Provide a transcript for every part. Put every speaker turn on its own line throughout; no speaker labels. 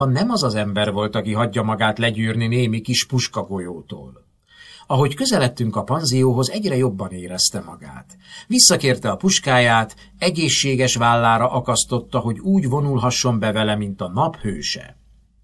Nem az az ember volt, aki hagyja magát legyűrni némi kis puskagolyótól. Ahogy közeledtünk a panzióhoz, egyre jobban érezte magát. Visszakérte a puskáját, egészséges vállára akasztotta, hogy úgy vonulhasson be vele, mint a nap hőse.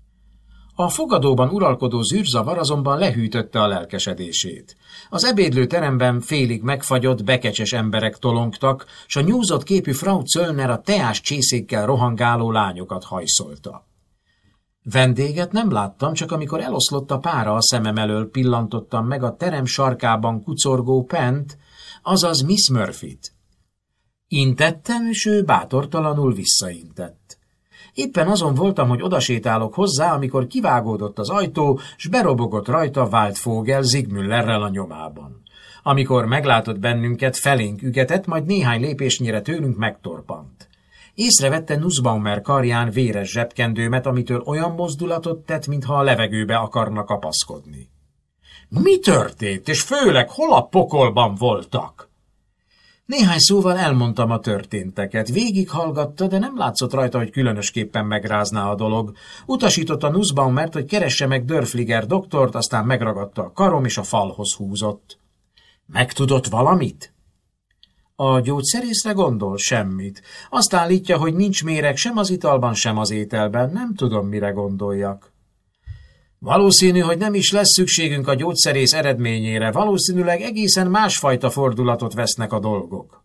A fogadóban uralkodó zűrzavar azonban lehűtötte a lelkesedését. Az ebédlőteremben félig megfagyott, bekecses emberek tolongtak, s a nyúzott képű Frau Zöllner a teás csészékkel rohangáló lányokat hajszolta. Vendéget nem láttam, csak amikor eloszlott a pára a szemem elől, pillantottam meg a terem sarkában kucorgó Pent, azaz Miss Murphyt. Intettem, és ő bátortalanul visszaintett. Éppen azon voltam, hogy odasétálok hozzá, amikor kivágódott az ajtó, s berobogott rajta Waldvogel Sigmüllerrel a nyomában. Amikor meglátott bennünket, felénk ügetett, majd néhány lépésnyire tőlünk megtorpant. Észrevette Nussbaumer karján véres zsebkendőmet, amitől olyan mozdulatot tett, mintha a levegőbe akarna kapaszkodni. Mi történt, és főleg hol a pokolban voltak? Néhány szóval elmondtam a történteket. Végighallgatta, de nem látszott rajta, hogy különösképpen megrázná a dolog. Utasította Nussbaumert, hogy keresse meg Dörfliger doktort, aztán megragadta a karom, és a falhoz húzott. Megtudott valamit? A gyógyszerészre gondol? Semmit. Azt állítja, hogy nincs méreg sem az italban, sem az ételben. Nem tudom, mire gondoljak. Valószínű, hogy nem is lesz szükségünk a gyógyszerész eredményére. Valószínűleg egészen másfajta fordulatot vesznek a dolgok.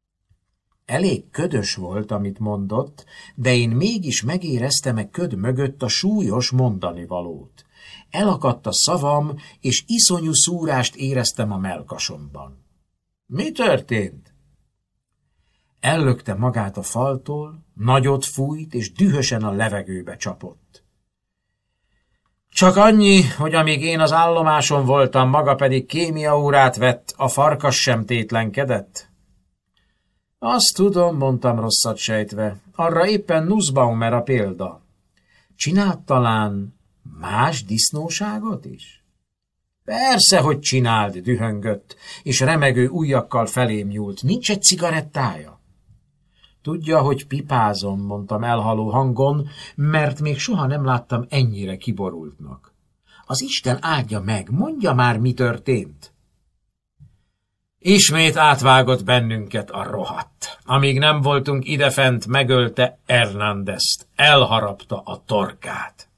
Elég ködös volt, amit mondott, de én mégis megéreztem e köd mögött a súlyos mondanivalót. Elakadt a szavam, és iszonyú szúrást éreztem a mellkasomban. Mi történt? Ellökte magát a faltól, nagyot fújt, és dühösen a levegőbe csapott. Csak annyi, hogy amíg én az állomáson voltam, maga pedig kémiaórát vett, a farkas sem tétlenkedett? Azt tudom, mondtam rosszat sejtve, arra éppen Nussbaumer a példa. Csinált talán más disznóságot is? Persze, hogy csinált, dühöngött, és remegő ujjakkal felém nyúlt. Nincs egy cigarettája? Tudja, hogy pipázom, mondtam elhaló hangon, mert még soha nem láttam ennyire kiborultnak. Az Isten áldja meg, mondja már, mi történt. Ismét átvágott bennünket a rohadt. Amíg nem voltunk idefent, megölte Hernandezt, elharapta a torkát.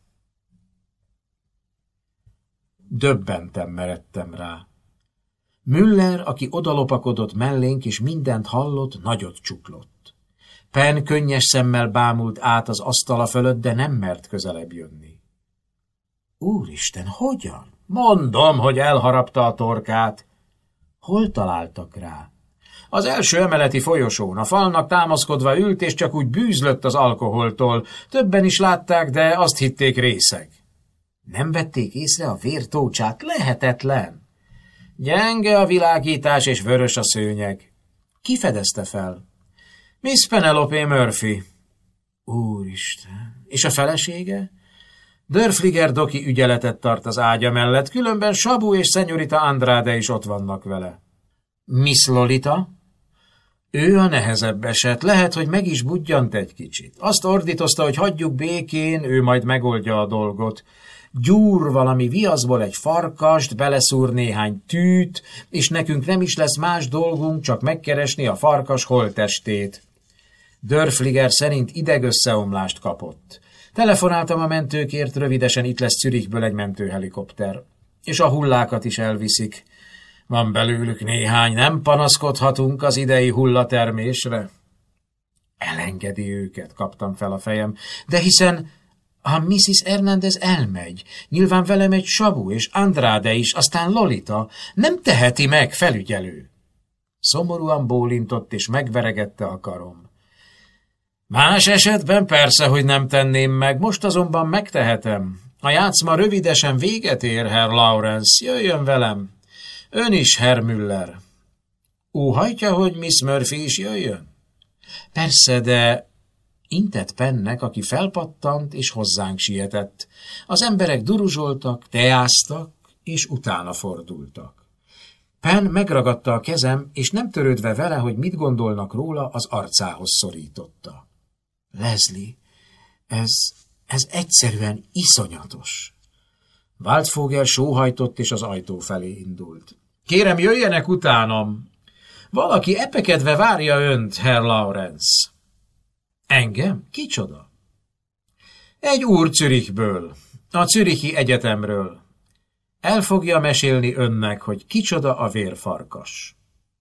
Döbbenten meredtem rá. Müller, aki odalopakodott mellénk és mindent hallott, nagyot csuklott. Penn könnyes szemmel bámult át az asztala fölött, de nem mert közelebb jönni. Úristen, hogyan? Mondom, hogy elharapta a torkát. Hol találtak rá? Az első emeleti folyosón, a falnak támaszkodva ült, és csak úgy bűzlött az alkoholtól. Többen is látták, de azt hitték részeg. Nem vették észre a vértócsát? Lehetetlen. Gyenge a világítás, és vörös a szőnyeg. Ki fedezte fel? Miss Penelope Murphy. Úristen! És a felesége? Dörfliger doki ügyeletet tart az ágya mellett, különben Sabu és szenyorita Andrade is ott vannak vele. Miss Lolita? Ő a nehezebb eset, lehet, hogy meg is budjant egy kicsit. Azt ordítozta, hogy hagyjuk békén, ő majd megoldja a dolgot. Gyúr valami viaszból egy farkast, beleszúr néhány tűt, és nekünk nem is lesz más dolgunk, csak megkeresni a farkas holttestét. Dörfliger szerint idegösszeomlást kapott. Telefonáltam a mentőkért, rövidesen itt lesz Zürichből egy mentőhelikopter. És a hullákat is elviszik. Van belőlük néhány, nem panaszkodhatunk az idei hullatermésre. Elengedi őket, kaptam fel a fejem, de hiszen a Mrs. Hernandez elmegy, nyilván vele megy Sabu és Andrade is, aztán Lolita, nem teheti meg, felügyelő. Szomorúan bólintott és megveregette a karom. Más esetben persze, hogy nem tenném meg, most azonban megtehetem. A játszma rövidesen véget ér, Herr Lawrence, jöjjön velem. Ön is, Herr Müller. Óhajtja, hogy Miss Murphy is jöjjön? Persze, de intett Pennek, aki felpattant és hozzánk sietett. Az emberek duruzsoltak, teáztak, és utána fordultak. Penn megragadta a kezem, és nem törődve vele, hogy mit gondolnak róla, az arcához szorította. Leslie, Ez egyszerűen iszonyatos. Waldvogel sóhajtott, és az ajtó felé indult. Kérem, jöjjenek utánam! Valaki epekedve várja önt, Herr Lawrence. Engem? Kicsoda? Egy úr Zürichből, a Zürichi Egyetemről. El fogja mesélni önnek, hogy kicsoda a vérfarkas.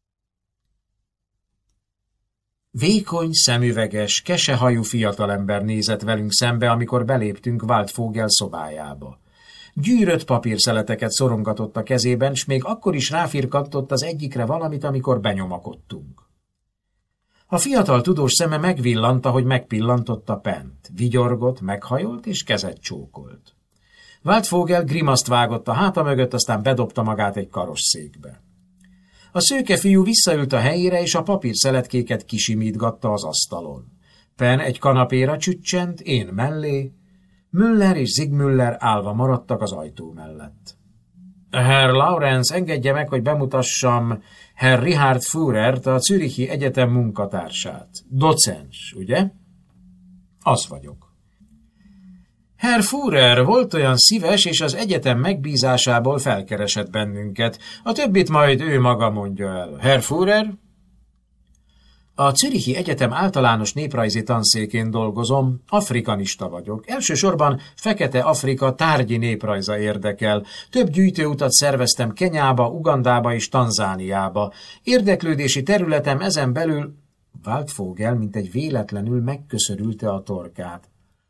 Vékony, szemüveges, kesehajú fiatalember nézett velünk szembe, amikor beléptünk Waldvogel szobájába. Gyűrött papírszeleteket szorongatott a kezében, s még akkor is ráfirkantott az egyikre valamit, amikor benyomakodtunk. A fiatal tudós szeme megvillant, ahogy megpillantotta Pent. Vigyorgott, meghajolt és kezet csókolt. Waldvogel grimaszt vágott a háta mögött, aztán bedobta magát egy karosszékbe. A szőke fiú visszaült a helyére, és a papírszeletkéket kisimítgatta az asztalon. Pen egy kanapéra csüccsent, én mellé, Müller és Zigmüller állva maradtak az ajtó mellett. Herr Lawrence, engedje meg, hogy bemutassam Herr Richard Führert, a Zürichi Egyetem munkatársát. Docens, ugye? Az vagyok. Herr Führer volt olyan szíves, és az egyetem megbízásából felkeresett bennünket. A többit majd ő maga mondja el. Herr Führer? A Zürichi Egyetem általános néprajzi tanszékén dolgozom, afrikanista vagyok. Elsősorban Fekete Afrika tárgyi néprajza érdekel. Több gyűjtőutat szerveztem Kenyába, Ugandába és Tanzániába. Érdeklődési területem ezen belül... Waldvogel, mint egy véletlenül megköszörülte a torkát.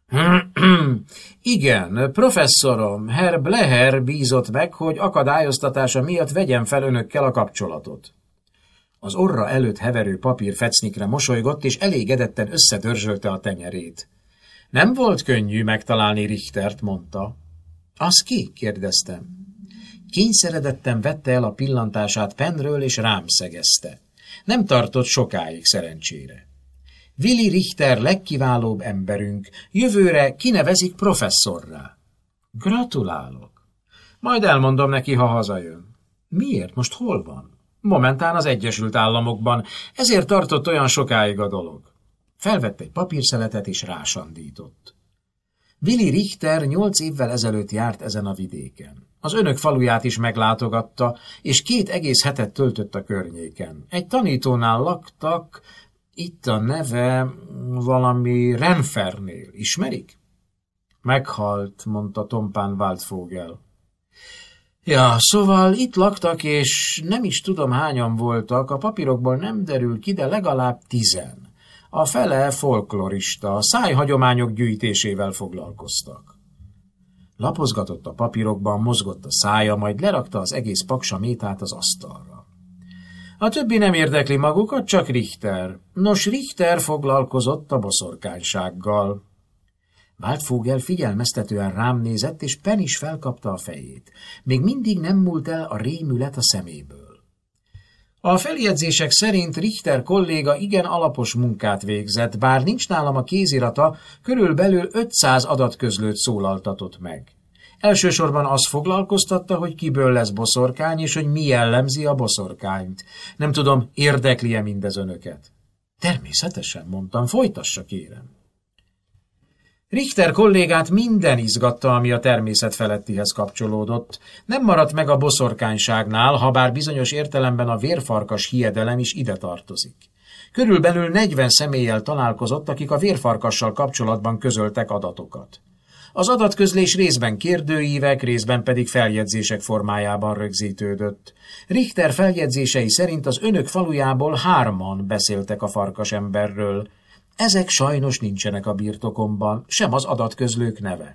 Igen, professzorom, Herr Bleher bízott meg, hogy akadályoztatása miatt vegyem fel önökkel a kapcsolatot. Az orra előtt heverő papírfecnikre mosolygott, és elégedetten összedörzsölte a tenyerét. Nem volt könnyű megtalálni Richtert, mondta. Az ki? Kérdeztem. Kényszeredetten vette el a pillantását Penről, és rám szegezte. Nem tartott sokáig szerencsére. Willi Richter legkiválóbb emberünk, jövőre kinevezik professzorrá. Gratulálok. Majd elmondom neki, ha hazajön. Miért? Most hol van? Momentán az Egyesült Államokban, ezért tartott olyan sokáig a dolog. Felvett egy papírszeletet és rásandított. Willi Richter 8 évvel ezelőtt járt ezen a vidéken. Az önök faluját is meglátogatta, és 2 egész hetet töltött a környéken. Egy tanítónál laktak, itt a neve valami Renfernél. Ismerik? Meghalt, mondta tompán Waldvogel. Ja, szóval itt laktak, és nem is tudom hányan voltak, a papírokból nem derül ki, de legalább 10. A fele folklorista, a szájhagyományok gyűjtésével foglalkoztak. Lapozgatott a papírokban, mozgott a szája, majd lerakta az egész paksamétát az asztalra. A többi nem érdekli magukat, csak Richter. Nos, Richter foglalkozott a boszorkánysággal. Waldvogel figyelmeztetően rám nézett, és Pen is felkapta a fejét. Még mindig nem múlt el a rémület a szeméből. A feljegyzések szerint Richter kolléga igen alapos munkát végzett, bár nincs nálam a kézirata, körülbelül 500 adatközlőt szólaltatott meg. Elsősorban az foglalkoztatta, hogy kiből lesz boszorkány, és hogy mi jellemzi a boszorkányt. Nem tudom, érdekli-e mindez önöket? Természetesen, mondtam, folytassa, kérem. Richter kollégát minden izgatta, ami a természet felettihez kapcsolódott. Nem maradt meg a boszorkányságnál, ha bár bizonyos értelemben a vérfarkas hiedelem is ide tartozik. Körülbelül 40 személlyel találkozott, akik a vérfarkassal kapcsolatban közöltek adatokat. Az adatközlés részben kérdőívek, részben pedig feljegyzések formájában rögzítődött. Richter feljegyzései szerint az önök falujából 3-an beszéltek a farkasemberről. Ezek sajnos nincsenek a birtokomban, sem az adatközlők neve.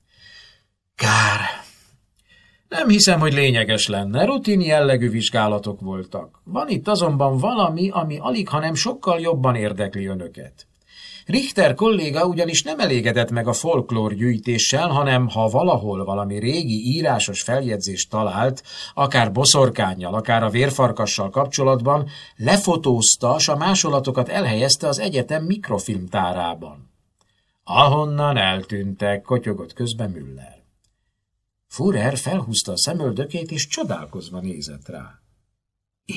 Kár. Nem hiszem, hogy lényeges lenne, rutin jellegű vizsgálatok voltak. Van itt azonban valami, ami alig, hanem sokkal jobban érdekli önöket. Richter kolléga ugyanis nem elégedett meg a folklór gyűjtéssel, hanem ha valahol valami régi írásos feljegyzést talált, akár boszorkánnyal, akár a vérfarkassal kapcsolatban, lefotózta, s a másolatokat elhelyezte az egyetem mikrofilmtárában. Ahonnan eltűntek, kotyogott közben Müller. Führer felhúzta a szemöldökét, és csodálkozva nézett rá.